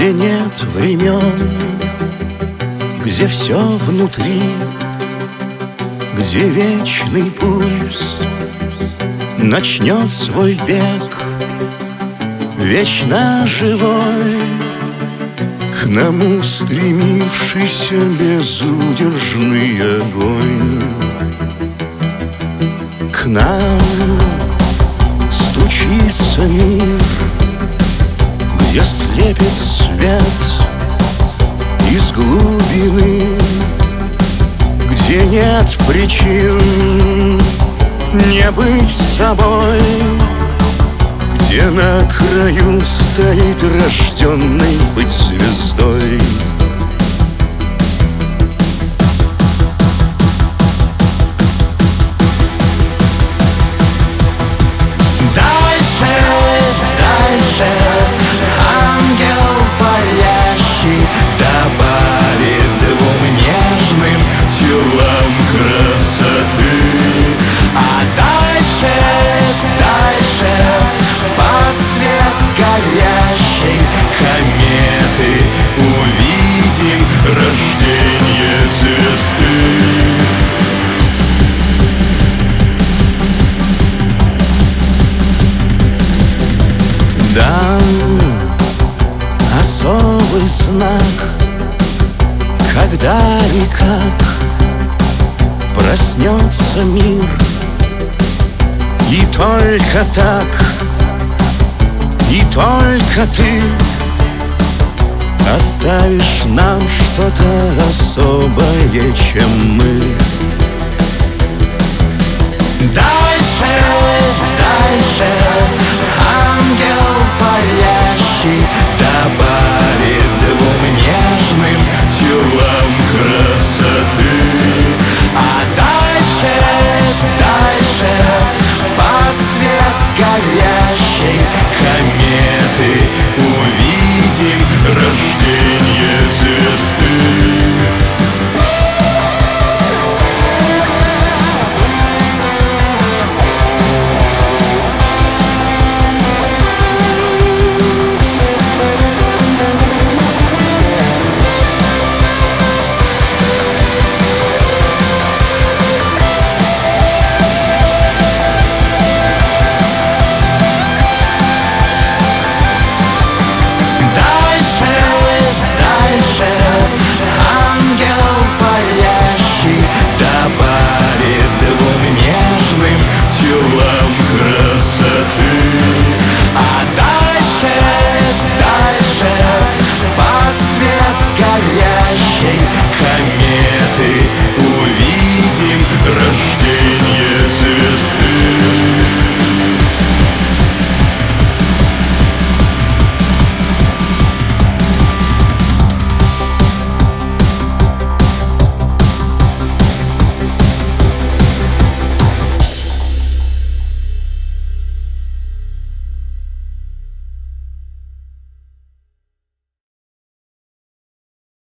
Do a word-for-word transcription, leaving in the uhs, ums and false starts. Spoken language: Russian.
где нет времен, где все внутри, где вечный пульс начнет свой бег, вечно живой, к нам устремившийся безудержный огонь. К нам стучится мир, где слепит свет из глубины, где нет причин не быть собой, где на краю стоит рожденный быть звездой. Дальше, дальше ангел парящий добавит двум нежным телам красоты. А дальше, дальше по свет горящей кометы увидим рождение звезды. Дан особый знак, когда и как проснется мир, и только так, и только ты оставишь нам что-то особое, чем мы. Дальше, дальше ангел парящий добавит двум нежным